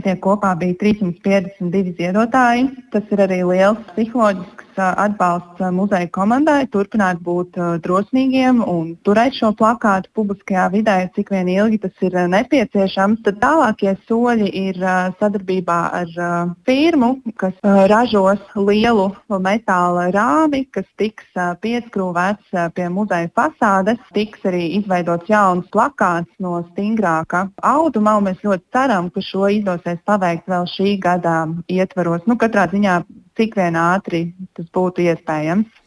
Tie kopā bija 352 ziedotāji. Tas ir arī liels psiholoģisks atbalsts muzeja komandai, turpināt būt drosmīgiem un turēt šo plakātu publiskajā vidē, cik vien ilgi tas ir nepieciešams. Tad tālākie soļi ir sadarbībā ar firmu, kas ražos lielu metāla rāmi, kas tiks pieskrūvēts pie muzeja fasādes. Tiks arī izveidots jauns plakāts no stingrāka auduma, un mēs ļoti ceram, ka šo izdosies paveikt vēl šī gada ietvaros. Katrā ziņā cik vien ātri tas būtu iespējams.